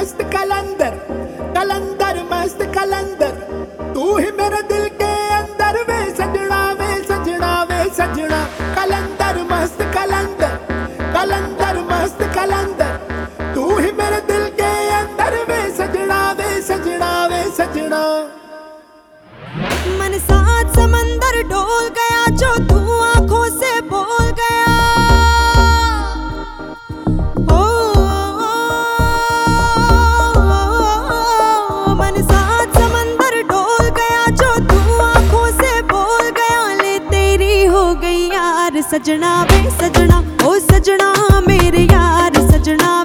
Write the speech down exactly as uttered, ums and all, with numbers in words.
मस्त कलंदर, कलंदर मस्त कलंदर, तू ही मेरे दिल के अंदर वे सजना वे सजना वे सजना। कलंदर मस्त कलंदर, कलंदर मस्त कलंदर, तू ही मेरे दिल के अंदर वे सजना वे सजना वे सजना। मन साथ समंदर डोल गया जो तू आंखों से बोल गया। ओ, ओ, ओ, ओ, मन साथ समंदर डोल गया जो तू आंखों से बोल गया। ले तेरी हो गई यार सजना वे सजना, ओ सजना मेरे यार सजना।